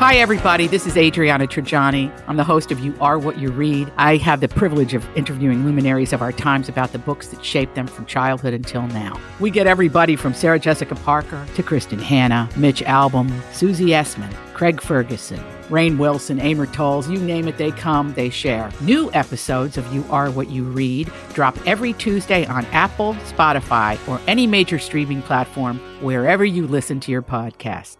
Hi, everybody. This is Adriana Trajani. I'm the host of You Are What You Read. I have the privilege of interviewing luminaries of our times about the books that shaped them from childhood until now. We get everybody from Sarah Jessica Parker to Kristen Hanna, Mitch Albom, Susie Essman, Craig Ferguson, Rainn Wilson, Amor Tolls, you name it, they come, they share. New episodes of You Are What You Read drop every Tuesday on Apple, Spotify, or any major streaming platform wherever you listen to your podcasts.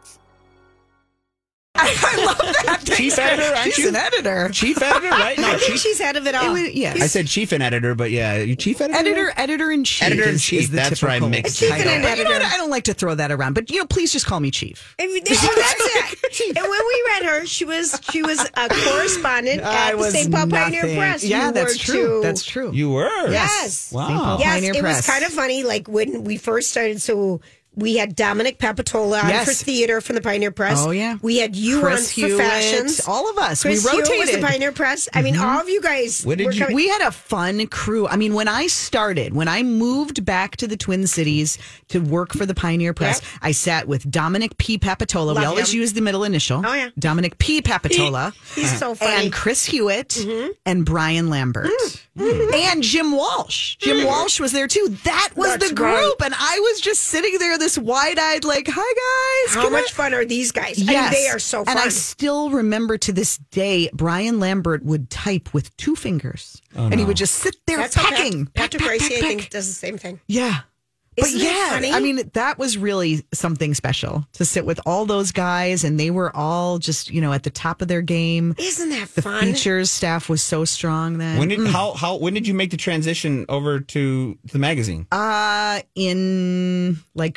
I love that. Chief editor, aren't She's you? an editor. Chief editor, right? No, I think she's head of it all. Yes. I said chief and editor, but yeah, you chief editor? Editor-in-chief. Editor-in-chief, is the that's where I typical mixed it title. up. But you know what? I don't like to throw that around, but please just call me Chief. That's it. And when we read her, she was a correspondent at the St. Paul Pioneer Press. Yeah, You that's were true. too. That's true. You were? Yes. Wow. St. Paul Yes, Pioneer it Press. was kind of funny. Like when we first started, so we had Dominic Papatola on Yes. for theater from the Pioneer Press. Oh, yeah. We had you Chris on Hewitt, for fashions. all of us. Chris we Hewitt rotated. was the Pioneer Press. I mean, all of you guys. What did were you- coming- We had a fun crew. I mean, when I moved back to the Twin Cities to work for the Pioneer Press, Yep. I sat with Dominic P. Papatola. We Love always him. use the middle initial. Oh, yeah. Dominic P. Papatola. He's so funny. And Chris Hewitt and Brian Lambert. And Jim Walsh. Jim Walsh was there too. That was That's the group. right. And I was just sitting there, this wide-eyed, like, hi guys. How Can I-" much fun are these guys? I mean, Yes. they are so fun. And I still remember to this day, Brian Lambert would type with 2 fingers. And he would just sit there That's how pecking. Patrick Peck, peck, Gracie, peck, I think, peck. does the same thing. Yeah. Isn't but that yeah, funny? I mean, that was really something special to sit with all those guys, and they were all just, at the top of their game. Isn't that The fun? features staff was so strong then. When did when did you make the transition over to the magazine? In like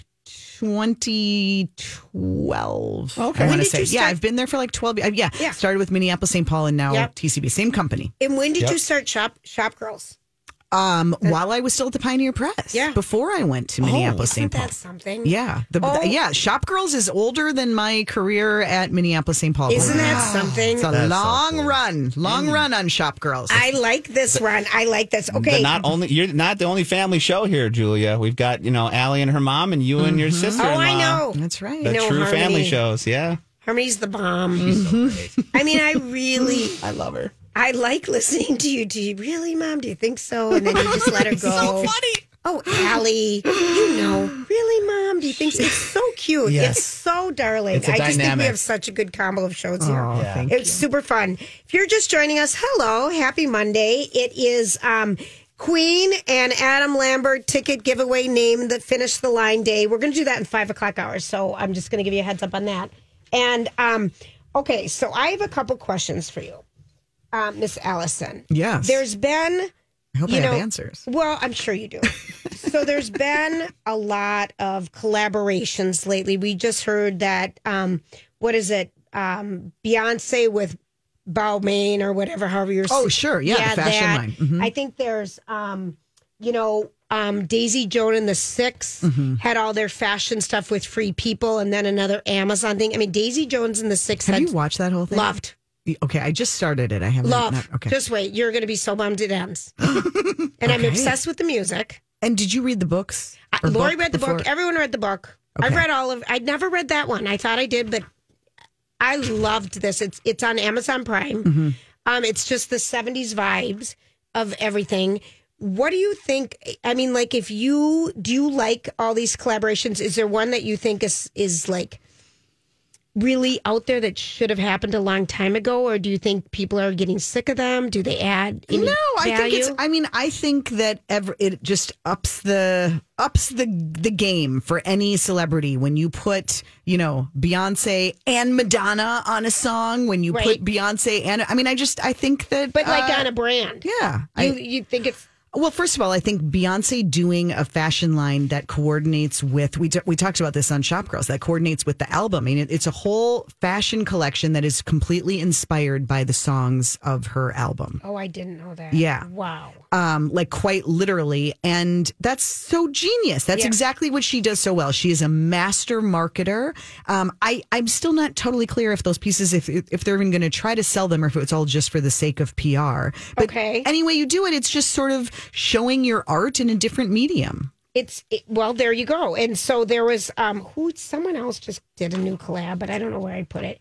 2012. Okay. I When want to did say. you Yeah, start- I've been there for like 12 years. Yeah. Started with Minneapolis St. Paul and now Yep. TCB. Same company. And when did Yep. you start Shop Girls? While I was still at the Pioneer Press. Yeah. Before I went to Minneapolis Isn't St. Paul. that something? Yeah. Shop Girls is older than my career at Minneapolis St. Paul. Isn't that something? It's a That's so long cool. run on Shop Girls. I like this run. I like this. Okay. You're not the only family show here, Julia. We've got Allie and her mom, and you and your sister. Oh, I know. That's right. The know true Harmony. family shows. Yeah, Harmony's the bomb. she's so great. I mean, I I love her. like listening to you. Do you really, Mom? Do you think so? And then you just let her go. So funny. Oh, Allie, really, Mom? Do you think so? It's so cute. Yes. It's so darling. It's a I just think we dynamic. have such a good combo of shows here. Oh, thank It's super fun. If you're just joining us, hello, happy Monday. It is Queen and Adam Lambert ticket giveaway name that finished the line day. We're going to do that in 5 o'clock hours, so I'm just going to give you a heads up on that. And okay, so I have a couple questions for you, Miss Allison. Yes. There's been. I hope I have answers. Well, I'm sure you do. So there's been a lot of collaborations lately. We just heard that, what is it? Beyonce with Balmain or whatever, however you're Oh, sure. Yeah, the fashion that. line. Mhm. I think there's, Daisy Joan and the Six had all their fashion stuff with Free People and then another Amazon thing. I mean, Daisy Jones and the Six Have had you watched that whole thing? loved. Okay, I just started it. I haven't. Love. Okay. Just wait. You're going to be so bummed it ends. And I'm Okay. obsessed with the music. And did you read the books? Or Lori book read the before? book. Everyone read the book. I've Okay. read all of. I'd never read that one. I thought I did, but I loved this. It's on Amazon Prime. Mm-hmm. It's just the 70s vibes of everything. What do you think? I mean, like, do you like all these collaborations? Is there one that you think is like really out there that should have happened a long time ago, or do you think people are getting sick of them? Do they add any value? I think that it just ups the game for any celebrity when you put, Beyonce and Madonna on a song, when you Right. put Beyonce and I think that but like on a brand, yeah. you think it's. Well, first of all, I think Beyonce doing a fashion line that coordinates with, we talked about this on Shop Girls, that coordinates with the album. I mean, it's a whole fashion collection that is completely inspired by the songs of her album. Oh, I didn't know that. Yeah. Wow. Like quite literally. And that's so genius. That's Yeah. exactly what she does so well. She is a master marketer. I'm still not totally clear if those pieces, if they're even going to try to sell them or if it's all just for the sake of PR. But Okay. any way you do it, it's just sort of showing your art in a different medium. Well, there you go. And so there was someone else just did a new collab, but I don't know where I put it.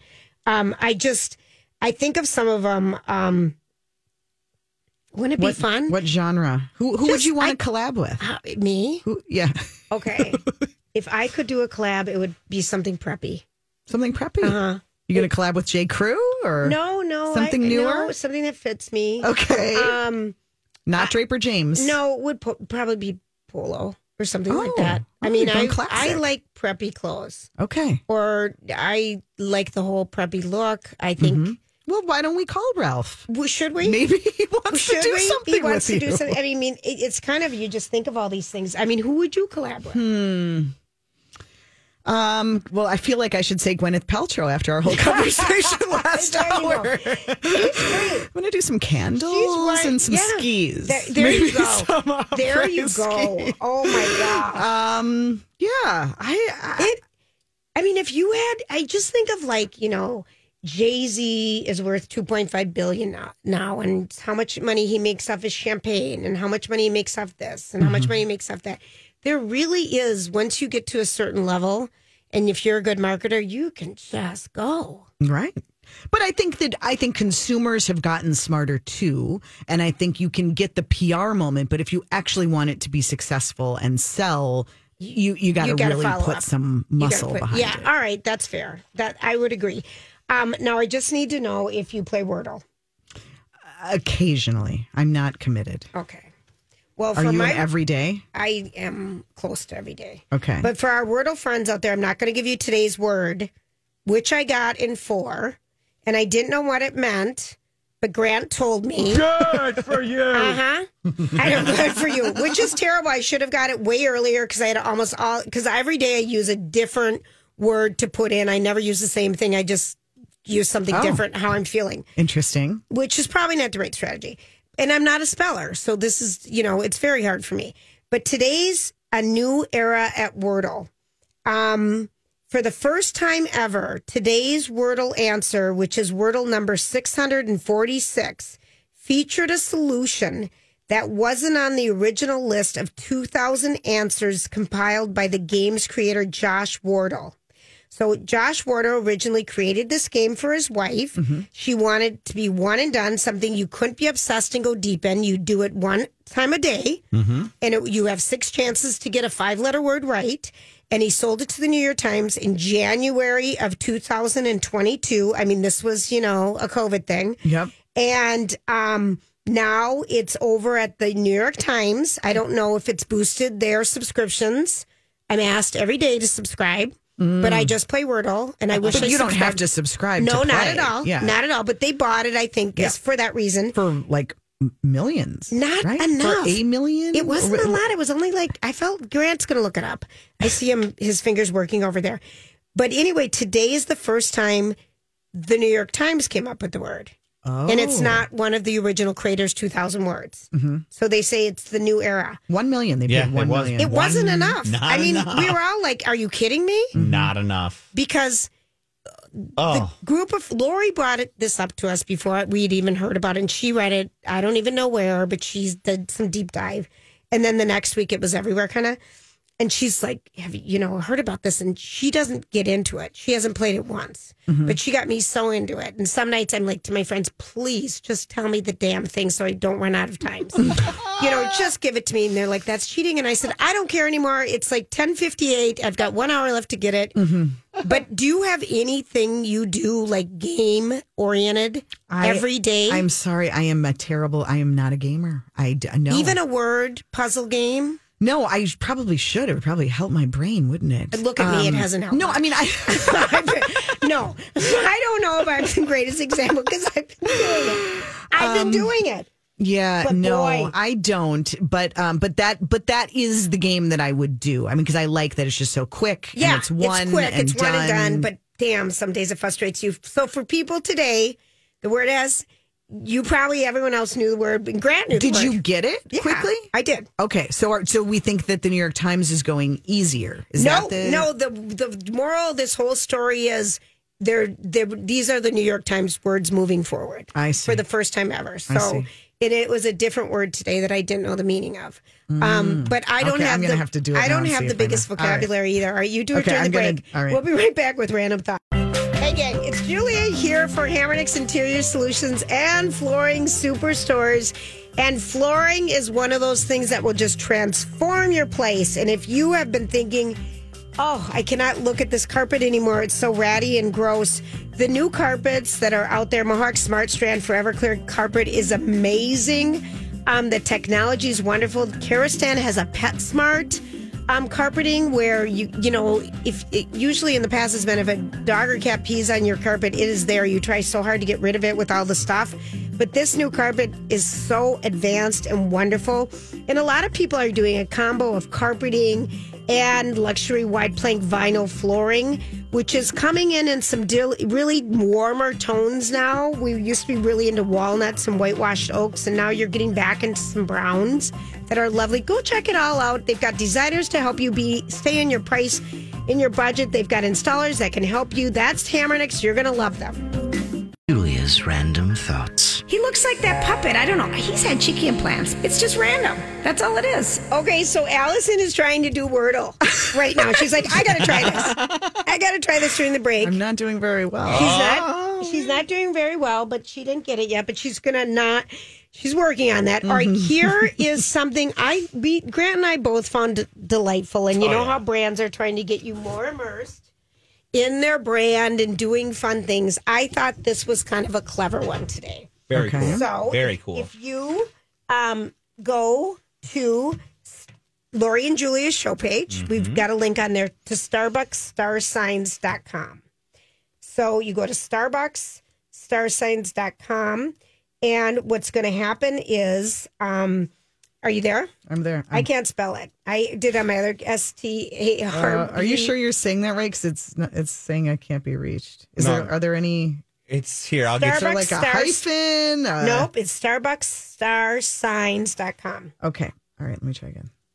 I think of some of them. Wouldn't it be fun? What genre? Who would you want to collab with? Me? Yeah. Okay. If I could do a collab, it would be something preppy. Something preppy? Uh-huh. You going to collab with J. Crew or no something newer? No, something that fits me. Okay. Not Draper James. No, it would probably be Polo or something like that. I mean, I like preppy clothes. Okay. Or I like the whole preppy look. I think. Mm-hmm. Well, why don't we call Ralph? Should we? Maybe he wants to do something He wants with to you. do something. I mean, it's kind of, you just think of all these things. I mean, who would you collab with? Well, I feel like I should say Gwyneth Paltrow after our whole conversation last hour. I'm going to do some candles and some skis. There you go. There you go. Skis. Oh my God. Yeah. I mean, if you had, I just think of like, Jay-Z is worth $2.5 billion now, and how much money he makes off his champagne, and how much money he makes off this, and how much money he makes off that. There really is, once you get to a certain level, and if you're a good marketer, you can just go. Right. But I think consumers have gotten smarter too, and I think you can get the PR moment, but if you actually want it to be successful and sell, you got to really put some muscle behind it. Yeah, all right, that's fair. That I would agree. Now, I just need to know if you play Wordle. Occasionally. I'm not committed. Okay. Well, Are you an every day? I am close to every day. Okay. But for our Wordle friends out there, I'm not going to give you today's word, which I got in 4, and I didn't know what it meant, but Grant told me. Good for you. I know, good for you, which is terrible. I should have got it way earlier because I had because every day I use a different word to put in. I never use the same thing. I just use something different, how I'm feeling. Interesting. Which is probably not the right strategy. And I'm not a speller, so this is, it's very hard for me. But today's a new era at Wordle. For the first time ever, today's Wordle answer, which is Wordle number 646, featured a solution that wasn't on the original list of 2,000 answers compiled by the game's creator, Josh Wardle. So Josh Wardle originally created this game for his wife. Mm-hmm. She wanted to be one and done, something you couldn't be obsessed and go deep in. You do it one time a day, and you have 6 chances to get a 5-letter word right. And he sold it to the New York Times in January of 2022. I mean, this was, a COVID thing. Yep. And now it's over at the New York Times. I don't know if it's boosted their subscriptions. I'm asked every day to subscribe. But I just play Wordle, and I wish. But you don't have to subscribe. No, to play. not at all. Yeah. Not at all. But they bought it, I think, is for that reason. For like millions. Not right? enough. For $1 million. It wasn't a lot. It was only I felt Grant's going to look it up. I see his fingers working over there. But anyway, today is the first time the New York Times came up with the word. Oh. And it's not one of the original creators' 2,000 words. Mm-hmm. So they say it's the new era. 1 million. They paid 1 million. It wasn't enough. Not enough. We were all like, are you kidding me? Not enough. Because the group of Lori brought this up to us before we'd even heard about it. And she read it. I don't even know where, but she did some deep dive. And then the next week it was everywhere kind of. And she's like, have you heard about this? And she doesn't get into it. She hasn't played it once. Mm-hmm. But she got me so into it. And some nights I'm like to my friends, please just tell me the damn thing so I don't run out of time. Just give it to me. And they're like, that's cheating. And I said, I don't care anymore. It's like 10:58. I've got 1 hour left to get it. Mm-hmm. But do you have anything you do like game oriented every day? I'm sorry. I am not a gamer. No. Even a word puzzle game? No, I probably should. It would probably help my brain, wouldn't it? Look at me. It hasn't helped. No, I mean, no, I don't know if I'm the greatest example because I've been doing it. I've been doing it. Yeah, but no, boy. I don't. But that is the game that I would do. I mean, because I like that it's just so quick. Yeah, and it's one quick. and it's done. one and done. But damn, some days it frustrates you. So for people today, the word has. Everyone else knew the word. And Grant knew the word. Did you get it quickly? I did. Okay, so we think that the New York Times is going easier. No. The moral of this whole story is these are the New York Times words moving forward. I see. For the first time ever. So it was a different word today that I didn't know the meaning of. But I don't have. I'm gonna have to do it. I don't have the biggest vocabulary either. All right, you do it during the break. All right. We'll be right back with Random Thought. Hey like it. It's Julia here for Hammernix Interior Solutions and Flooring Superstores. And flooring is one of those things that will just transform your place. And if you have been thinking, oh, I cannot look at this carpet anymore, it's so ratty and gross, the new carpets that are out there, Mohawk Smart Strand Forever Clear carpet is amazing. The technology is wonderful. Kerastan has a PetSmart carpeting where you know, if it, usually in the past has been if a dog or cat pees on your carpet, it is there. You try so hard to get rid of it with all the stuff. But this new carpet is so advanced and wonderful. And a lot of people are doing a combo of carpeting and luxury wide plank vinyl flooring, which is coming in some really warmer tones now. We used to be really into walnuts and whitewashed oaks, and now you're getting back into some browns that are lovely. Go check it all out. They've got designers to help you stay in your price, in your budget. They've got installers that can help you. That's Hammernix. You're going to love them. Julia's random thoughts. He looks like that puppet. I don't know. He's had cheeky implants. It's just random. That's all it is. Okay, so Allison is trying to do Wordle right now. She's like, I got to try this. I got to try this during the break. I'm not doing very well. She's not doing very well, but she didn't get it yet. But she's she's working on that. All right, here is something Grant and I both found delightful. And you know how brands are trying to get you more immersed in their brand and doing fun things. I thought this was kind of a clever one today. Very cool. So very cool. If you go to Lori and Julia's show page, we've got a link on there to StarbucksStarSigns.com. So you go to StarbucksStarSigns.com, and what's going to happen is, are you there? I'm there. I can't spell it. I did on my other STAR. Are you sure you're saying that right? Because it's saying I can't be reached. Are there any? It's here. I'll get like a hyphen. Nope. It's StarbucksStarSigns.com. Okay. All right. Let me try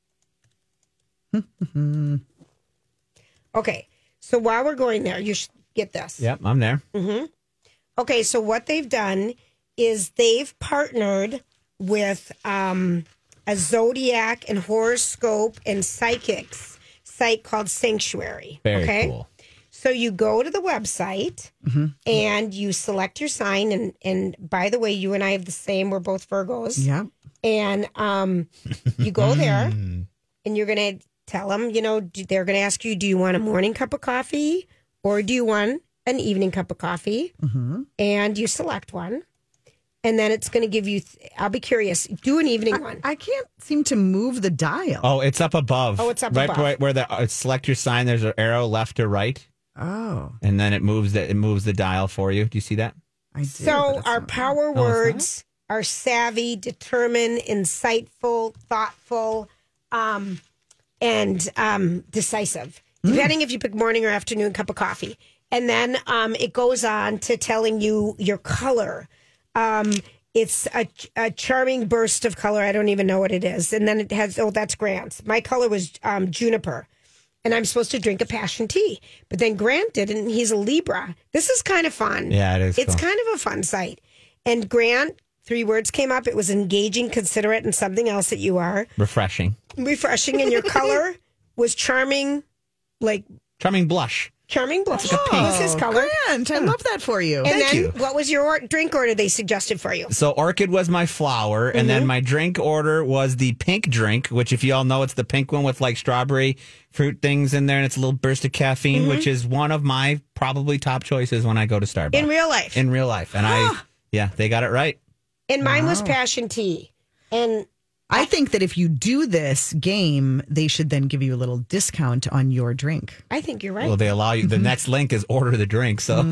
again. Okay. So while we're going there, you should get this. Yep, I'm there. Mm-hmm. Okay. So what they've done is they've partnered with a zodiac and horoscope and psychics site called Sanctuary. Very cool. So you go to the website and you select your sign. And by the way, you and I have the same. We're both Virgos. Yeah. And you go there and you're going to tell them, you know, they're going to ask you, do you want a morning cup of coffee or do you want an evening cup of coffee? And you select one. And then it's going to give you, I'll be curious, do an evening one. I can't seem to move the dial. Oh, it's up above. Oh, it's up above. Right where the select your sign, there's an arrow left to right. Oh. And then it moves the dial for you. Do you see that? I do. So our power words are savvy, determined, insightful, thoughtful, and decisive, depending if you pick morning or afternoon cup of coffee. And then it goes on to telling you your color. It's a charming burst of color. I don't even know what it is. And then it has, that's Grant's. My color was juniper. And I'm supposed to drink a passion tea. But then Grant didn't, and he's a Libra. This is kind of fun. Yeah, it is. It's cool. kind of a fun site. And Grant, 3 words came up. It was engaging, considerate, and something else that you are. Refreshing. And your color was charming, Charming blush. Charming blush. Was his color. Grant, I love that for you. And Thank you. What was your drink order they suggested for you? So orchid was my flower, and then my drink order was the pink drink, which if you all know, it's the pink one with like strawberry fruit things in there, and it's a little burst of caffeine, which is one of my probably top choices when I go to Starbucks. In real life? In real life. And they got it right. And mine was passion tea. And I think that if you do this game, they should then give you a little discount on your drink. I think you're right. Well, they allow you. The next link is order the drink. So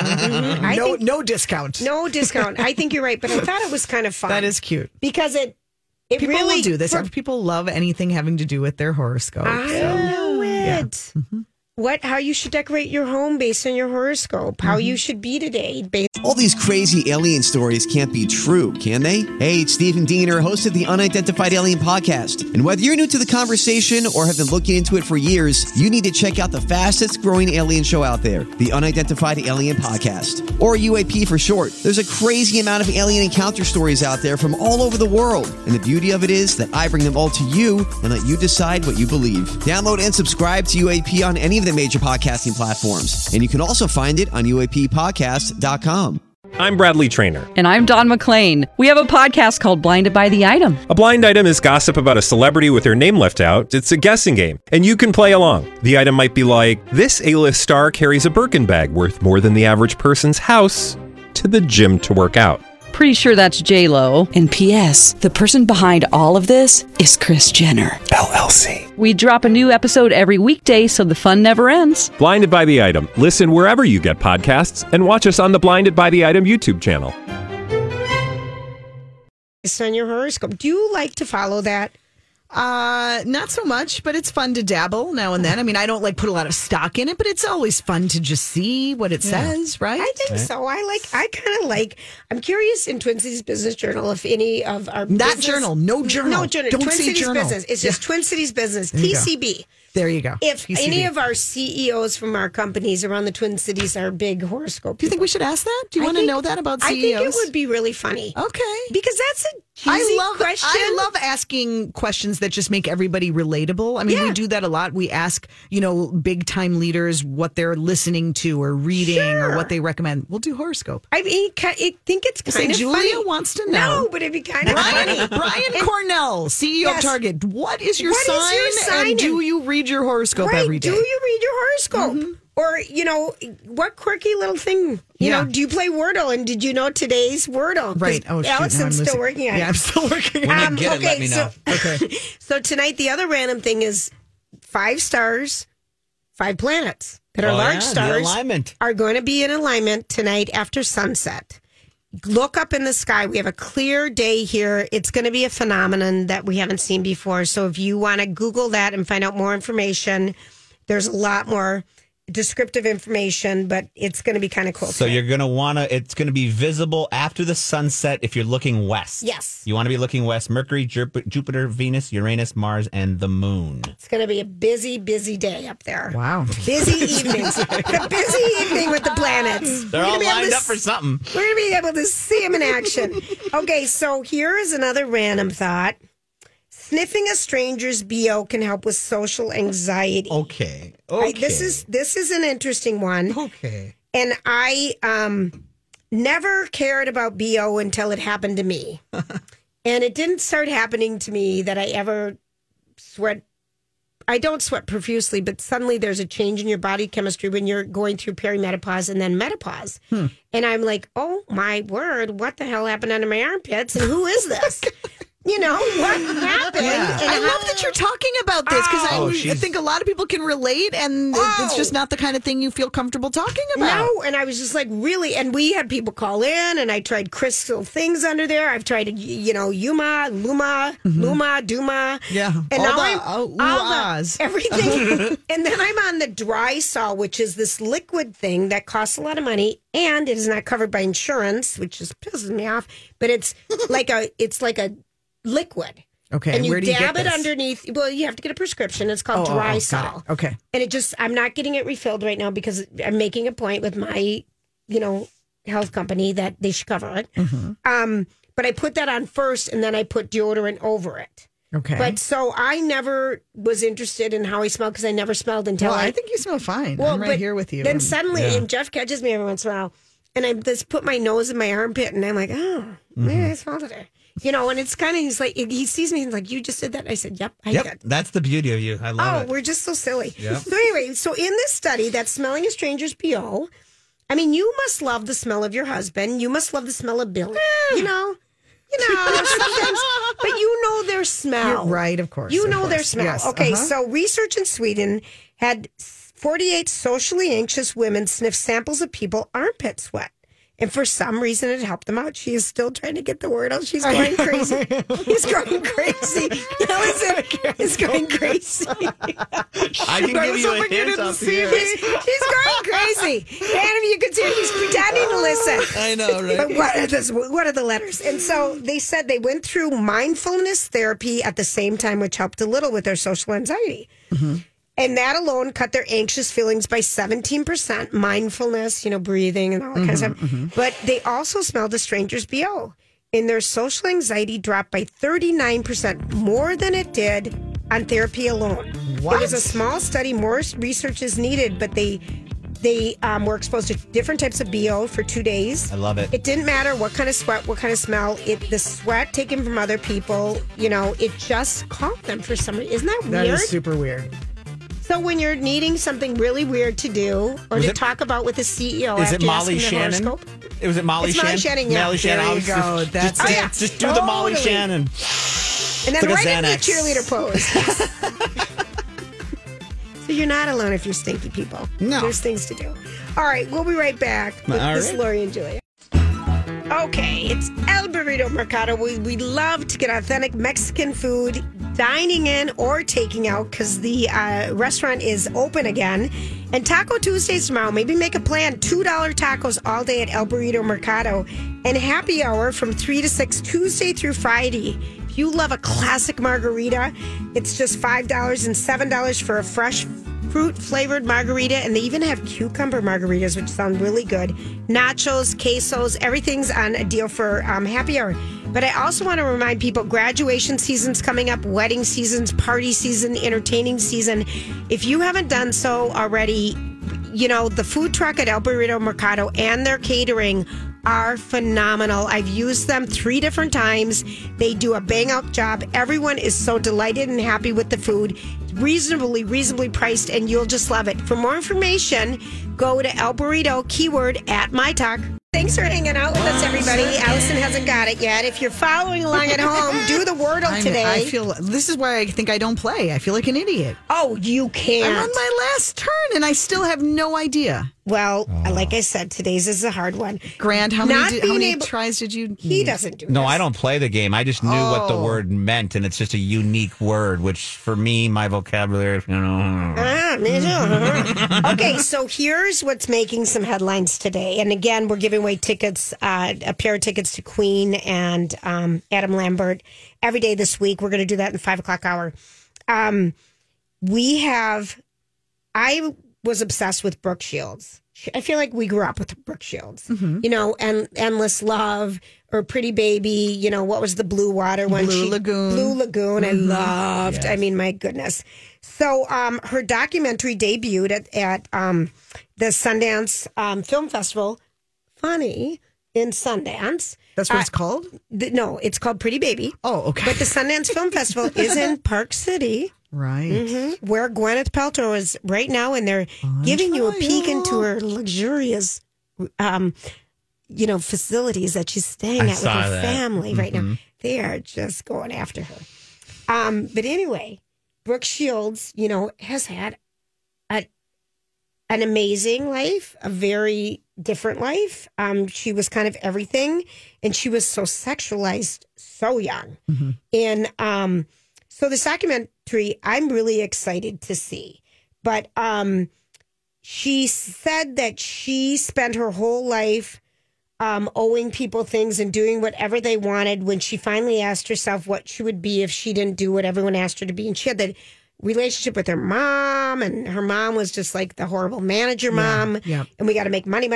No discount. No discount. I think you're right, but I thought it was kind of fun. That is cute. Because it People really will do this. People love anything having to do with their horoscope. I know it. How you should decorate your home based on your horoscope. How you should be today. All these crazy alien stories can't be true, can they? Hey, it's Stephen Diener, host of the Unidentified Alien Podcast. And whether you're new to the conversation or have been looking into it for years, you need to check out the fastest growing alien show out there, the Unidentified Alien Podcast, or UAP for short. There's a crazy amount of alien encounter stories out there from all over the world. And the beauty of it is that I bring them all to you and let you decide what you believe. Download and subscribe to UAP on any of of the major podcasting platforms. And you can also find it on UAPpodcast.com. I'm Bradley Trainer. And I'm Don McClain. We have a podcast called Blinded by the Item. A blind item is gossip about a celebrity with their name left out. It's a guessing game, and you can play along. The item might be like, this A-list star carries a Birkin bag worth more than the average person's house to the gym to work out. Pretty sure that's J-Lo. And P.S. the person behind all of this is Kris Jenner, LLC. We drop a new episode every weekday so the fun never ends. Blinded by the Item. Listen wherever you get podcasts and watch us on the Blinded by the Item YouTube channel. It's on your horoscope. Do you like to follow that? Not so much, but it's fun to dabble now and then. I mean, I don't like put a lot of stock in it, but it's always fun to just see what it says, right? I think so. I'm curious in Twin Cities Business Journal if any of our No journal. Don't Twin say Cities journal. Business. It's just Twin Cities Business, There you TCB. There you go. If TCB. any of our CEOs from our companies around the Twin Cities are big horoscope, Do you think we should ask that? Do you want to know that about CEOs? I think it would be really funny. Okay. Because that's a cheesy question. I love asking questions that just make everybody relatable. I mean, we do that a lot. We ask, big time leaders what they're listening to or reading or what they recommend. We'll do horoscope. I mean, I think it's kind of Julia funny. wants to know. No, but it'd be kind of funny. Brian Cornell, CEO of Target. What is your What is sign? your sign? And do you read your horoscope every day? Do you read your horoscope? Or, what quirky little thing? Do you play Wordle? And did you know today's Wordle? Right. Oh, shoot. Allison's still working on it. Yeah, I'm still working When on you get it, let me know. Okay. So tonight, the other random thing is 5 stars, 5 planets that are large the stars alignment. are going to be in alignment tonight after sunset. Look up in the sky. We have a clear day here. It's going to be a phenomenon that we haven't seen before. So if you want to Google that and find out more information, there's a lot more descriptive information, but it's going to be kind of cool. So you're going to want to, it's going to be visible after the sunset if you're looking west. Yes. You want to be looking west. Mercury, Jupiter, Venus, Uranus, Mars, and the moon. It's going to be a busy, busy day up there. Wow. Busy evenings. A busy evening with the planets. They're all lined up for something. We're going to be able to see them in action. Okay, so here is another random thought. Sniffing a stranger's BO can help with social anxiety. Okay. Right, this is an interesting one. Okay. And I never cared about BO until it happened to me. And it didn't start happening to me that I ever sweat. I don't sweat profusely, but suddenly there's a change in your body chemistry when you're going through perimenopause and then menopause. And I'm like, oh my word, what the hell happened under my armpits? And who is this? What happened? Yeah. And I love that you're talking about this because I think a lot of people can relate, and it's just not the kind of thing you feel comfortable talking about. No, and I was just like, really? And we had people call in, and I tried crystal things under there. I've tried, Yuma, Luma, Duma. Yeah. And all now the everything. And then I'm on the Dry Sol, which is this liquid thing that costs a lot of money, and it is not covered by insurance, which just pisses me off. But it's like a liquid. Okay, and you where do you dab get it this? underneath. Well, you have to get a prescription. It's called Dry Sol. got it. Okay. And I'm not getting it refilled right now because I'm making a point with my, health company that they should cover it. But I put that on first, and then I put deodorant over it. Okay. But so I never was interested in how I smelled because I never smelled until I think you smell fine. I'm right but here with you. Then suddenly, and Jeff catches me every once in a while, and I just put my nose in my armpit, and I'm like, maybe I smelled it. And it's kind of, he's like, he sees me and he's like, you just did that? I said, yep, I did. That's the beauty of you. I love it. We're just so silly. Yep. So anyway, in this study, that's smelling a stranger's BO, I mean, you must love the smell of your husband. You must love the smell of Billy. Sometimes, but you know their smell. You're right, of course. You know their smell. Yes. Okay, so research in Sweden had 48 socially anxious women sniff samples of people's armpit sweat. And for some reason, it helped them out. She is still trying to get the word out. She's going crazy. He's going crazy. Listen, he's going crazy. I can give you a hint up here. She's going crazy. And if you could see her, he's pretending to listen. I know, right? But what are the letters? And so they said they went through mindfulness therapy at the same time, which helped a little with their social anxiety. Mm-hmm. And that alone cut their anxious feelings by 17%. Mindfulness, breathing and all that kind of stuff. Mm-hmm. But they also smelled a stranger's BO. And their social anxiety dropped by 39% more than it did on therapy alone. What? It was a small study. More research is needed, but they were exposed to different types of BO for 2 days. I love it. It didn't matter what kind of sweat, what kind of smell. The sweat taken from other people, it just calmed them for some reason. Isn't that weird? That is super weird. So when you're needing something really weird to do or to talk about with the CEO, is after it Molly Shannon? Shannon? Was it Molly It's Shannon? Molly Shannon, yeah. Molly Shannon. There you go. That's it. Just do the Molly Totally. Shannon. And then It's like right a into the Xanax. cheerleader pose. So you're not alone if you're stinky people. No. There's things to do. All right, we'll be right back with All this right. Lori and Julia. Okay, it's El Burrito Mercado. We love to get authentic Mexican food, dining in or taking out, because the restaurant is open again. And Taco Tuesdays tomorrow. Maybe make a plan. $2 tacos all day at El Burrito Mercado. And happy hour from 3 to 6, Tuesday through Friday. If you love a classic margarita, it's just $5 and $7 for a fresh fruit-flavored margarita, and they even have cucumber margaritas, which sound really good. Nachos, quesos, everything's on a deal for happy hour. But I also want to remind people, graduation season's coming up, wedding season's, party season, entertaining season. If you haven't done so already, the food truck at El Burrito Mercado and their catering are phenomenal. I've used them 3 different times. They do a bang-up job. Everyone is so delighted and happy with the food. Reasonably priced, and you'll just love it. For more information, go to El Burrito, keyword at MyTalk. Thanks for hanging out with us, everybody. Allison hasn't got it yet. If you're following along at home, do the Wordle today. I feel this is why I think I don't play. I feel like an idiot. Oh, you can't. I'm on my last turn, and I still have no idea. Well, like I said, today's is a hard one. Grant, how many tries did you? He doesn't do. No, this. I don't play the game. I just knew what the word meant, and it's just a unique word, which for me, my vocabulary, Me too. Okay, so here's what's making some headlines today. And again, we're giving away tickets, a pair of tickets to Queen and Adam Lambert every day this week. We're going to do that in the 5 o'clock hour. I was obsessed with Brooke Shields. I feel like we grew up with Brooke Shields, and Endless Love or Pretty Baby. What was the Blue Water one? Blue Lagoon. Blue Lagoon. I loved. Yes. I mean, my goodness. So her documentary debuted at the Sundance Film Festival. Funny in Sundance. That's what it's called? No, it's called Pretty Baby. Oh, okay. But the Sundance Film Festival is in Park City. Right. Where Gwyneth Paltrow is right now, and they're giving you a peek into her luxurious, facilities that she's staying at with her family right now. They are just going after her. But anyway, Brooke Shields, has had an amazing life, a very different life. She was kind of everything, and she was so sexualized so young. And so this documentary, I'm really excited to see. But she said that she spent her whole life owing people things and doing whatever they wanted when she finally asked herself what she would be if she didn't do what everyone asked her to be. And she had that relationship with her mom, and her mom was just like the horrible manager mom. Yeah. And we got to make money.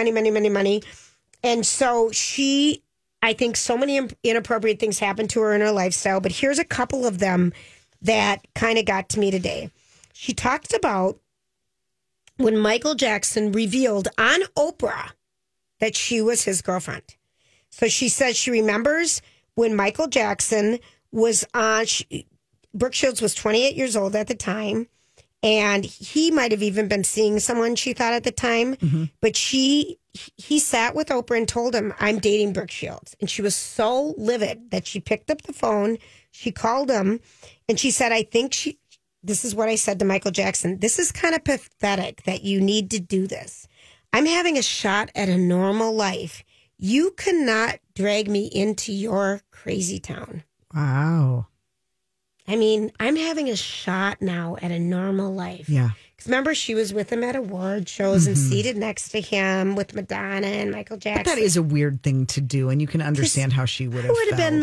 And so I think so many inappropriate things happened to her in her lifestyle, but here's a couple of them that kind of got to me today. She talked about when Michael Jackson revealed on Oprah that she was his girlfriend. So she says she remembers when Michael Jackson was on, Brooke Shields was 28 years old at the time, and he might have even been seeing someone, she thought at the time, but he sat with Oprah and told him, I'm dating Brooke Shields. And she was so livid that she picked up the phone, she called him, and she said, this is what I said to Michael Jackson, this is kind of pathetic that you need to do this. I'm having a shot at a normal life. You cannot drag me into your crazy town. Wow. I mean, I'm having a shot now at a normal life. Yeah. Because remember, she was with him at award shows and seated next to him with Madonna and Michael Jackson. But that is a weird thing to do, and you can understand how she would have been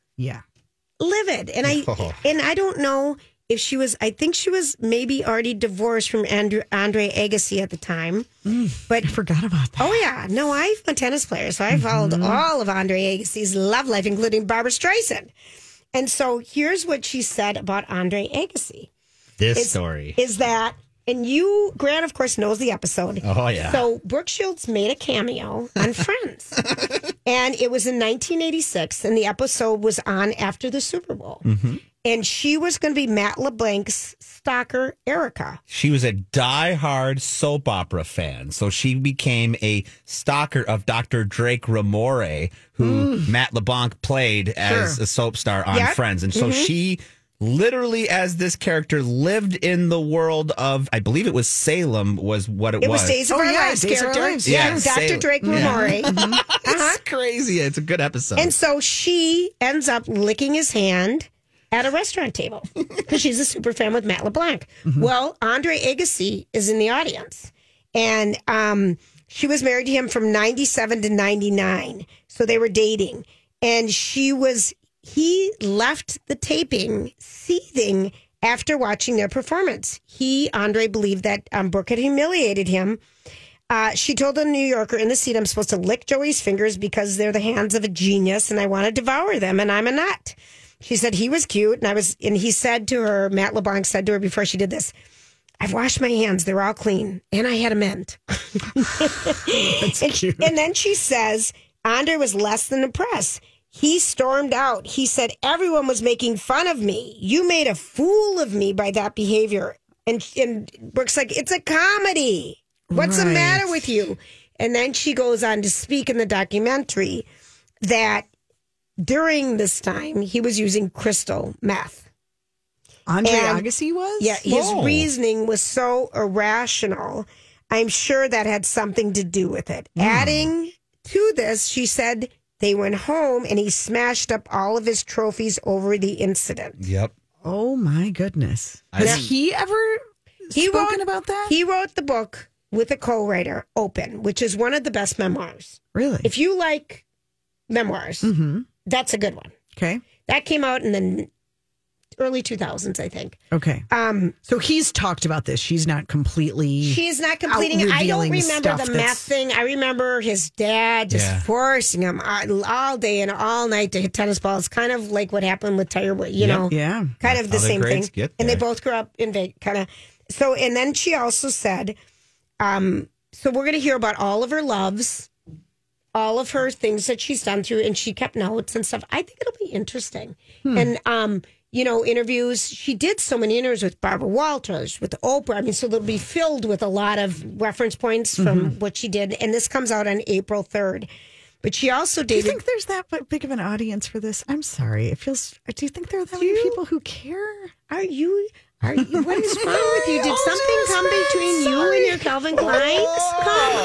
livid. And I don't know if she was, I think she was maybe already divorced from Andre Agassi at the time. But I forgot about that. Oh, yeah. No, I'm a tennis player, so I followed all of Andre Agassi's love life, including Barbra Streisand. And so here's what she said about Andre Agassi. this story is that, and Grant, of course, knows the episode. Oh, yeah. So Brooke Shields made a cameo on Friends. And it was in 1986, and the episode was on after the Super Bowl. Mm-hmm. And she was going to be Matt LeBlanc's stalker, Erica. She was a diehard soap opera fan, so she became a stalker of Dr. Drake Ramore, who Matt LeBlanc played as a soap star on Friends. And so she literally, as this character, lived in the world of, I believe it was Salem was what it was. It was Days of Our Lives Days of Our character. Lives. Yeah, Yeah, Dr. Salem. Drake Ramore. It's crazy. It's a good episode. And so she ends up licking his hand at a restaurant table because she's a super fan with Matt LeBlanc. Well, Andre Agassi is in the audience, and she was married to him from 97 to 99. So they were dating, and he left the taping seething after watching their performance. Andre, believed that Brooke had humiliated him. She told the New Yorker in the seat, I'm supposed to lick Joey's fingers because they're the hands of a genius and I want to devour them and I'm a nut. She said he was cute and he said to her, Matt LeBlanc said to her before she did this, I've washed my hands. They're all clean. And I had a mint. That's cute. And then she says, Andre was less than impressed. He stormed out. He said, everyone was making fun of me. You made a fool of me by that behavior. And Brooke's like, it's a comedy. What's the matter with you? And then she goes on to speak in the documentary that during this time, he was using crystal meth. Andre Agassi was? Yeah, his reasoning was so irrational. I'm sure that had something to do with it. Adding to this, she said they went home and he smashed up all of his trophies over the incident. Yep. Oh, my goodness. Has he ever spoken about that? He wrote the book with a co-writer, Open, which is one of the best memoirs. Really? If you like memoirs, that's a good one. Okay. That came out in the early 2000s, I think. Okay. So he's talked about this. She's not completely. She's not completing it. I don't remember the meth thing. I remember his dad just forcing him all day and all night to hit tennis balls. Kind of like what happened with Tiger Woods, you know? Yeah. Kind of the same thing. And they both grew up in Vegas, kind of. So, and then she also said, so we're going to hear about all of her loves, all of her things that she's done through, and she kept notes and stuff. I think it'll be interesting. And, you know, interviews. She did so many interviews with Barbara Walters, with Oprah. I mean, so they'll be filled with a lot of reference points from what she did. And this comes out on April 3rd. But she also dated. Do you think there's that big of an audience for this? I'm sorry. It feels. Do you think there are that many people who care? What is wrong with you? Did something come between you and your Calvin Kleins? Come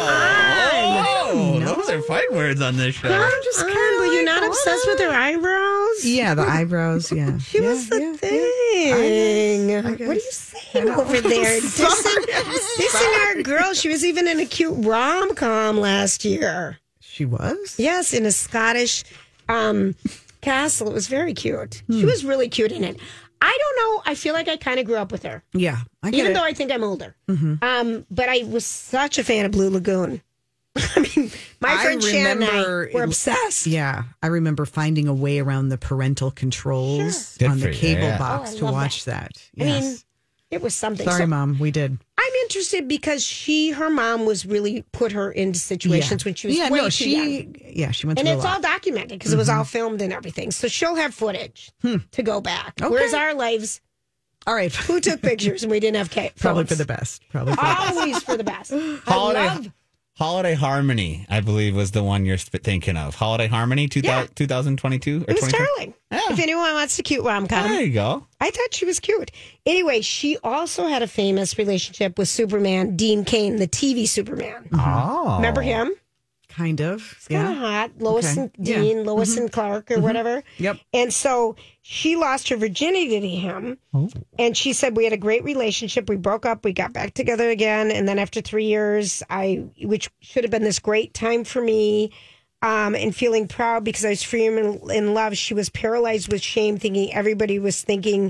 on. No, those are fight words on this show. I'm just kind of. Were you not obsessed with her eyebrows? Yeah, the eyebrows. Yeah, she was the thing. I guess. What are you saying over there? Dissing our girl. She was even in a cute rom-com last year. She was? Yes, in a Scottish castle. It was very cute. She was really cute in it. I don't know. I feel like I kind of grew up with her. Yeah. Even though I think I'm older. But I was such a fan of Blue Lagoon. I mean, my friend Shannon and I were obsessed. Yeah. I remember finding a way around the parental controls on the cable box to watch that. Yes. I mean, it was something. Sorry, Mom. We did. I'm interested because her mom was really put her into situations when she was way too young. Yeah, she went and through it's a lot. all documented because it was all filmed and everything. So she'll have footage to go back. Okay. Whereas our lives, all right, who took pictures and we didn't have probably phones. for the best. Always for the best. Holiday Harmony, I believe, was the one you're thinking of. Holiday Harmony, 2022 or It was 22? darling. Yeah. If anyone wants a cute rom-com. There you go. I thought she was cute. Anyway, she also had a famous relationship with Superman, Dean Cain, the TV Superman. Oh. Remember him? Kind of. It's kind of hot. Lois and Dean, Lois and Clark or whatever. Yep. And so she lost her virginity to him. Oh. And she said, we had a great relationship. We broke up. We got back together again. And then after 3 years, which should have been this great time for me, and feeling proud because I was free and in love, she was paralyzed with shame, thinking everybody was thinking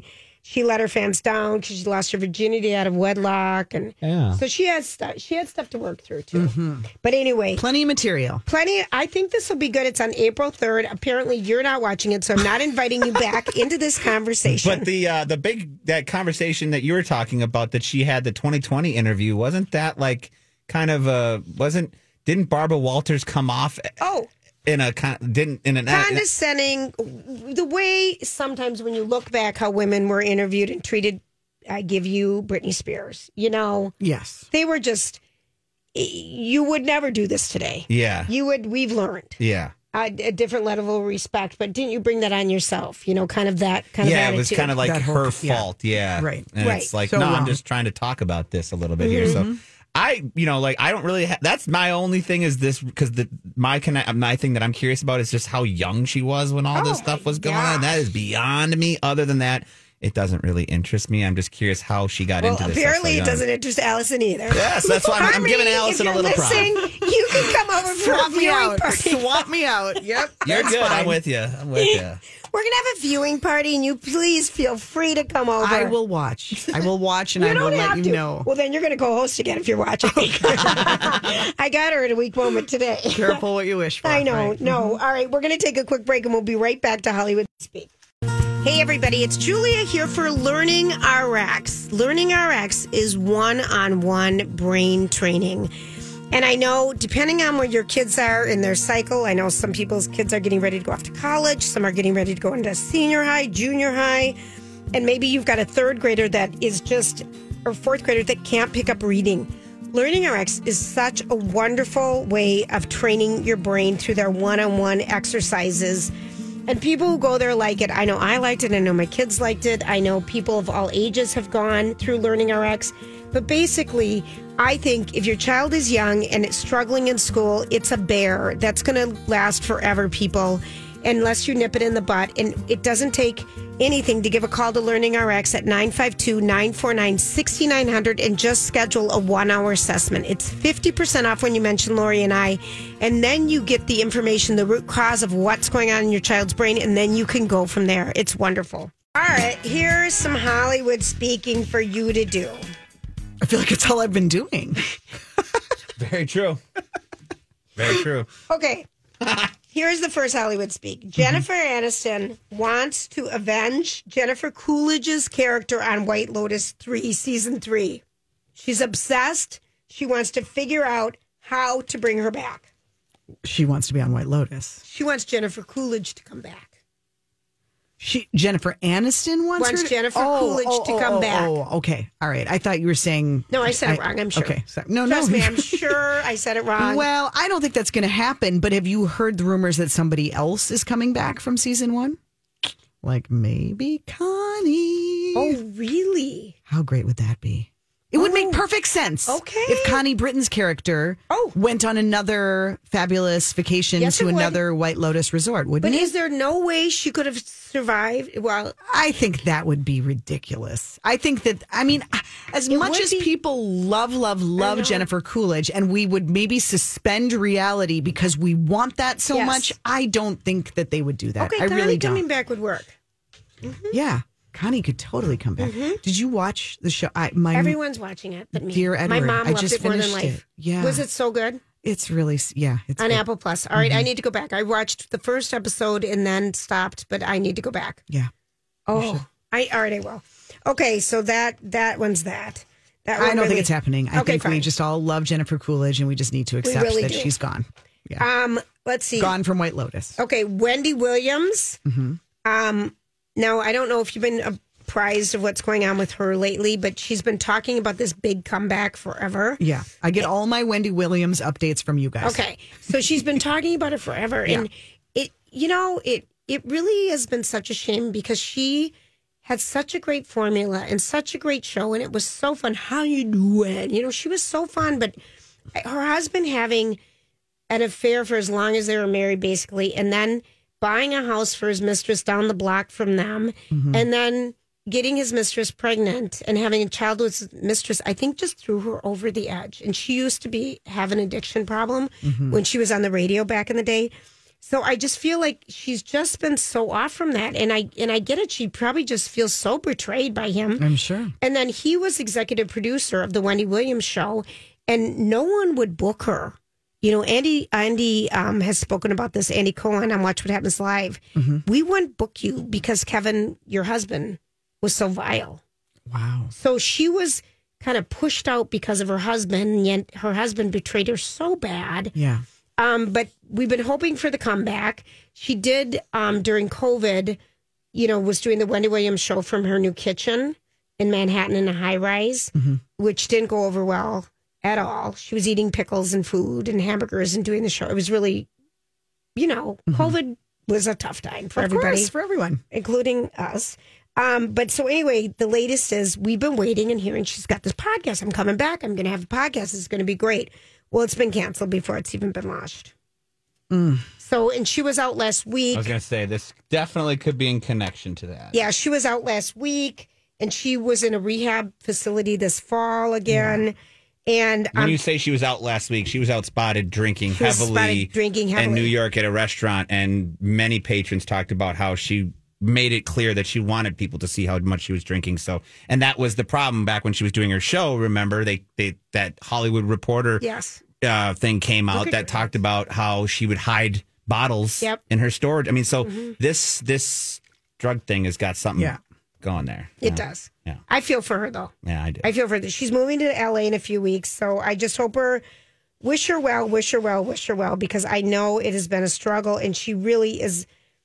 she let her fans down because she lost her virginity out of wedlock, and so she had stuff to work through too. But anyway, plenty of material. I think this will be good. It's on April 3rd. Apparently, you're not watching it, so I'm not inviting you back into this conversation. But that conversation that you were talking about that she had, the 2020 interview, wasn't that like kind of didn't Barbara Walters come off? Condescending, the way sometimes when you look back how women were interviewed and treated. I give you Britney Spears. Yes, they were just. You would never do this today. Yeah, you would. We've learned. Yeah, a different level of respect. But didn't you bring that on yourself? Kind of that kind of attitude. Yeah, it was kind of like her fault. Yeah, right. And it's like, so I'm just trying to talk about this a little bit here. So. I don't really. That's my only thing is this because my thing that I'm curious about is just how young she was when all this stuff was going on. That is beyond me. Other than that, it doesn't really interest me. I'm just curious how she got into this. Apparently, it doesn't interest Allison either. Yes, that's why I'm giving Allison a little prop. You can come over for a viewing party. Swap me out. Yep, you're good. Fine. I'm with you. We're going to have a viewing party, and you please feel free to come over. I will watch, and I will let you know. Well, then you're going to co-host again if you're watching. I got her at a weak moment today. Careful what you wish for. I know. Right? No. All right, we're going to take a quick break, and we'll be right back to Hollywood Speak. Hey, everybody, it's Julia here for Learning RX. Learning RX is one-on-one brain training. And I know, depending on where your kids are in their cycle, I know some people's kids are getting ready to go off to college. Some are getting ready to go into senior high, junior high. And maybe you've got a third grader that is or fourth grader that can't pick up reading. Learning RX is such a wonderful way of training your brain through their one-on-one exercises. And people who go there like it. I know I liked it. I know my kids liked it. I know people of all ages have gone through Learning RX. But basically, I think if your child is young and it's struggling in school, it's a bear that's going to last forever, people, unless you nip it in the butt. And it doesn't take anything to give a call to Learning RX at 952-949-6900 and just schedule a 1-hour assessment. It's 50% off when you mention Lori and I. And then you get the information, the root cause of what's going on in your child's brain, and then you can go from there. It's wonderful. All right, here's some Hollywood speaking for you to do. I feel like it's all I've been doing. Very true. Very true. Okay. Here's the first Hollywood speak. Jennifer Aniston wants to avenge Jennifer Coolidge's character on White Lotus 3, Season 3. She's obsessed. She wants to figure out how to bring her back. She wants to be on White Lotus. She wants Jennifer Coolidge to come back. Jennifer Aniston wants Jennifer Coolidge to come back. Oh, okay. All right. I thought you were saying... No, I said it wrong, I'm sure. Okay. Trust me, I'm sure I said it wrong. Well, I don't think that's going to happen, but have you heard the rumors that somebody else is coming back from season 1? Like maybe Connie. Oh, really? How great would that be? It would make perfect sense. Okay. If Connie Britton's character went on another fabulous vacation to another White Lotus resort, wouldn't it? But is there no way she could have survived? Well, I think that would be ridiculous. I think that, as much as people love Jennifer Coolidge, and we would maybe suspend reality because we want that so much, I don't think that they would do that. Okay, I really don't. don't. Coming back would work. Mm-hmm. Yeah. Connie could totally come back. Mm-hmm. Did you watch the show? Everyone's watching it, but me. Dear Edward, my mom loved it more than life. It. Yeah. Was it so good? It's really, it's on good. Apple Plus. All right, I need to go back. I watched the first episode and then stopped, but I need to go back. Yeah. Oh, I will. Okay, so that one's that. I don't think it's happening. I think we just all love Jennifer Coolidge, and we just need to accept that she's gone. Yeah. Let's see. Gone from White Lotus. Okay, Wendy Williams. Mm-hmm. Now, I don't know if you've been apprised of what's going on with her lately, but she's been talking about this big comeback forever. Yeah. I get all my Wendy Williams updates from you guys. Okay. So she's been talking about it forever. Yeah. And it really has been such a shame because she had such a great formula and such a great show, and it was so fun. How you doing? She was so fun, but her husband having an affair for as long as they were married, basically, and then buying a house for his mistress down the block from them, and then getting his mistress pregnant and having a child with his mistress, I think just threw her over the edge. And she used to have an addiction problem when she was on the radio back in the day. So I just feel like she's just been so off from that. And I get it. She probably just feels so betrayed by him. I'm sure. And then he was executive producer of the Wendy Williams show, and no one would book her. You know, Andy has spoken about this, Andy Cohen on Watch What Happens Live. We wouldn't book you because Kevin, your husband, was so vile. Wow. So she was kind of pushed out because of her husband, and yet her husband betrayed her so bad. Yeah. But we've been hoping for the comeback. She did, during COVID, was doing the Wendy Williams show from her new kitchen in Manhattan in a high rise, which didn't go over well at all. She was eating pickles and food and hamburgers and doing the show. It was really, COVID was a tough time for everybody. Course, for everyone. Including us. But so anyway, the latest is we've been waiting and hearing she's got this podcast. I'm coming back. I'm going to have a podcast. It's going to be great. Well, it's been canceled before it's even been launched. So, and she was out last week. I was going to say, this definitely could be in connection to that. Yeah, she was out last week, and she was in a rehab facility this fall again. Yeah. And when you say she was out last week, she was out spotted drinking heavily in New York at a restaurant, and many patrons talked about how she made it clear that she wanted people to see how much she was drinking. So, and that was the problem back when she was doing her show. Remember, that Hollywood Reporter thing came out that talked about how she would hide bottles in her storage. I mean, so this drug thing has got something going there. It does. Yeah. I feel for her, though. Yeah, I do. I feel for her. She's moving to LA in a few weeks, so I just hope wish her well, because I know it has been a struggle, and she really is,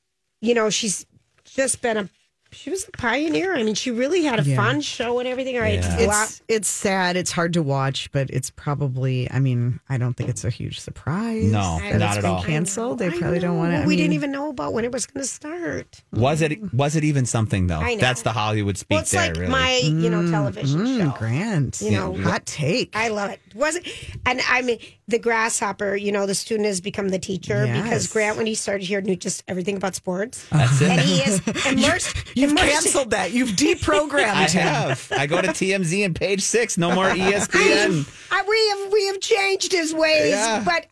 she's just been she was a pioneer. I mean, she really had a fun show and everything. All right, it's sad. It's hard to watch, but it's probably. I mean, I don't think it's a huge surprise. No, not at all. Canceled. They probably don't want to. We didn't even know about when it was going to start. Was it even something though? I know. That's the Hollywood speak. Well, it's there, like really. my television show. Grant, hot take. I love it. Was it? And I mean, the grasshopper. The student has become the teacher because Grant, when he started here, knew just everything about sports. That's it. And he is immersed. You've canceled that. You've deprogrammed I him. have. I go to TMZ and Page 6. No more ESPN. We have changed his ways, but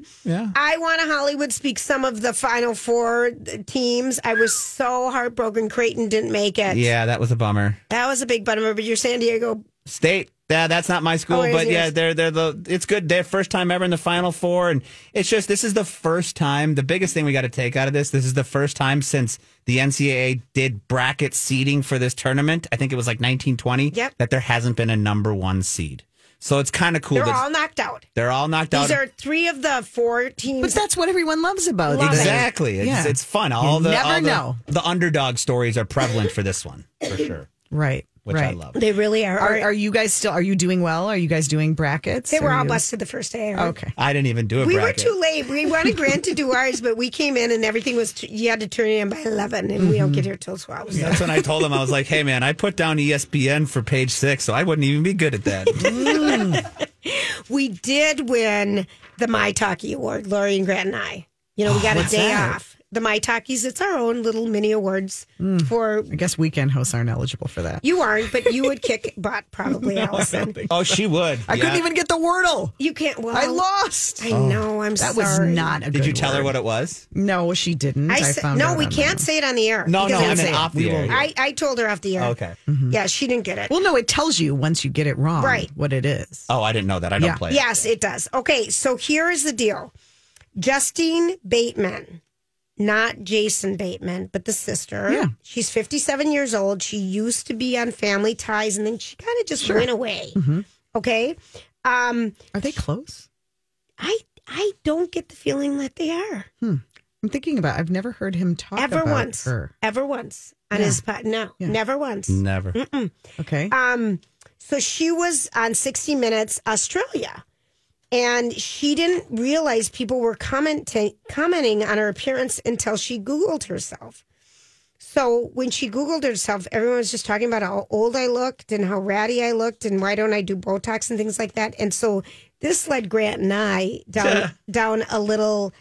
I want to Hollywood speak some of the Final Four teams. I was so heartbroken Creighton didn't make it. Yeah, that was a bummer. That was a big bummer. But you're San Diego State. Yeah, that's not my school, but it's good. They're first time ever in the Final Four, and it's just this is the first time. The biggest thing we got to take out of this is the first time since the NCAA did bracket seeding for this tournament. I think it was like 1920 that there hasn't been a number one seed. So it's kind of cool. They're all knocked out. They're all knocked out. These are 3 of the 4 teams. But that's what everyone loves about it. Exactly. It's fun. Know. The underdog stories are prevalent for this one, for sure. Right. Which I love. They really are. Are you guys still? Are you doing well? Are you guys doing brackets? They were all busted the first day. Okay. I didn't even do a bracket. bracket. We were too late. We wanted Grant to do ours, but we came in and everything was. You had to turn it in by 11, and we don't get here till 12. So. That's when I told him, I was like, "Hey, man, I put down ESPN for Page 6, so I wouldn't even be good at that." We did win the My Talkie Award, Lori and Grant and I. We got a day off. The My Talkies, it's our own little mini awards for. I guess weekend hosts aren't eligible for that. You aren't, but you would kick butt probably, Allison. Oh, she would. I couldn't even get the Wordle. You can't. Well, I lost. I know. I'm that sorry. That was not a good Did you tell word. her what it was? No, she didn't. I found no, we can't say it on the air. No, I mean off the air. I told her off the air. Okay. Mm-hmm. Yeah, she didn't get it. Well, no, it tells you once you get it wrong what it is. Oh, I didn't know that. I don't play it. Yes, it does. Okay, so here is the deal. Justine Bateman. Not Jason Bateman, but the sister. Yeah. She's 57 years old. She used to be on Family Ties, and then she kind of just went away. Mm-hmm. Okay. Are they close? I don't get the feeling that they are. I'm thinking about I've never heard him talk about her. Ever once. On his pod. No, never once. Never. Mm-mm. Okay. So she was on 60 Minutes Australia. And she didn't realize people were commenting on her appearance until she Googled herself. So when she Googled herself, everyone was just talking about how old I looked and how ratty I looked and why don't I do Botox and things like that. And so this led Grant and I down a little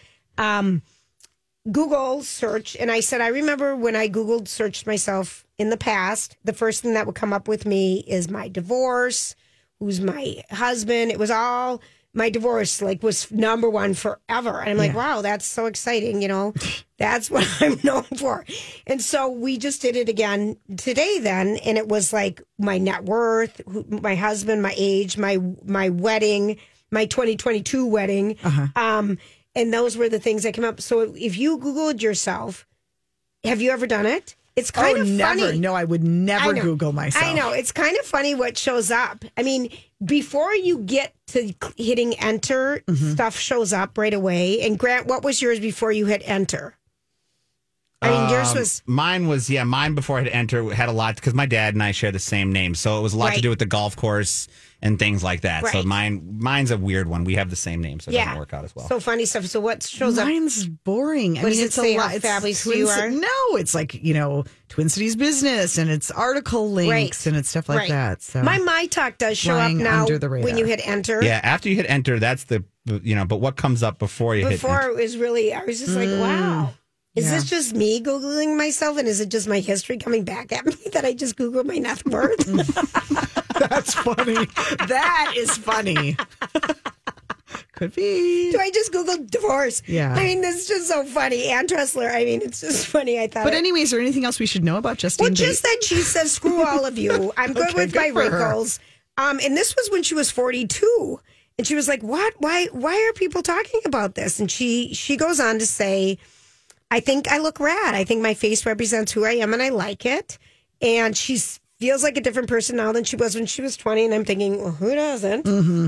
Google search. And I said, I remember when I Googled searched myself in the past, the first thing that would come up with me is my divorce, who's my husband. It was all my divorce like was number one forever. And I'm like, wow, that's so exciting. That's what I'm known for. And so we just did it again today then. And it was like my net worth, my husband, my age, my wedding, my 2022 wedding. And those were the things that came up. So if you Googled yourself, have you ever done it? It's kind of never. funny. No, I would never Google myself. I know. It's kind of funny what shows up. I mean, before you get to hitting enter, stuff shows up right away. And Grant, what was yours before you hit enter? I mean, yours was... Mine before I hit enter had a lot, because my dad and I share the same name. So it was a lot to do with the golf course and things like that. Right. So mine's a weird one. We have the same name, so it doesn't work out as well. So funny stuff. So what shows up? Mine's boring. What does it say? How fabulous you are? No, it's like, Twin Cities Business, and it's article links, and it's stuff like that. So my talk does show up now when you hit enter. Yeah, after you hit enter, that's the, but what comes up before you hit enter? Before it was really, I was just like, wow. Is this just me Googling myself, and is it just my history coming back at me that I just Googled my net worth? That's funny. That is funny. Could be. Do I just Google divorce? Yeah. I mean, this is just so funny. Ann Tressler, I mean, it's just funny. I thought. But anyway, is there anything else we should know about Justine? Well, just that she says, screw all of you. I'm good with my wrinkles. And this was when she was 42. And she was like, what? Why are people talking about this? And she goes on to say, I think I look rad. I think my face represents who I am, and I like it. And she feels like a different person now than she was when she was 20. And I'm thinking, well, who doesn't?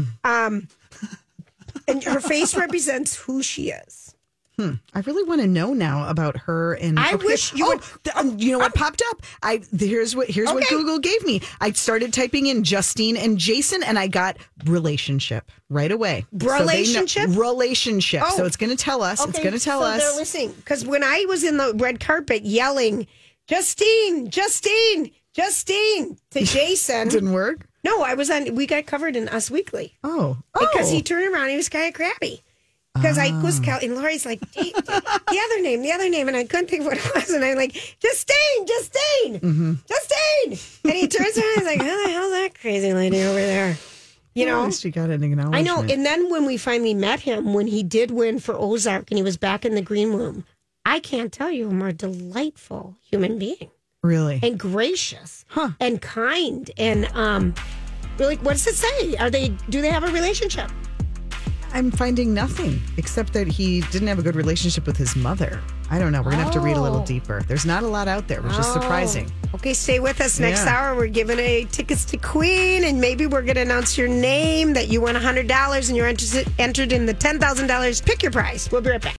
And her face represents who she is. I really want to know now about her. And I wish you would. You know what popped up? Here's what Google gave me. I started typing in Justine and Jason, and I got relationship right away. Relationship? Relationship. So it's going to tell us. Okay, it's going to tell us. They're listening. Because when I was in the red carpet yelling, Justine, Justine, Justine to Jason. Didn't work? No, I was on. We got covered in Us Weekly. Oh. Because he turned around, he was kind of crabby. Because I was, and Lori's like, the other name, and I couldn't think of what it was, and I'm like, Justine, Justine. And he turns around, he's like, how the hell's that crazy lady over there? You know, at least you got an acknowledgement. I know. And then when we finally met him, when he did win for Ozark, and he was back in the green room, I can't tell you, a more delightful human being. Really? And gracious. And kind. And really, what does it say? Do they have a relationship? I'm finding nothing except that he didn't have a good relationship with his mother. I don't know. We're going to have to read a little deeper. There's not a lot out there, which is surprising. Okay, stay with us. Next hour, we're giving away tickets to Queen, and maybe we're going to announce your name, that you won $100 and you're entered in the $10,000. Pick your prize. We'll be right back.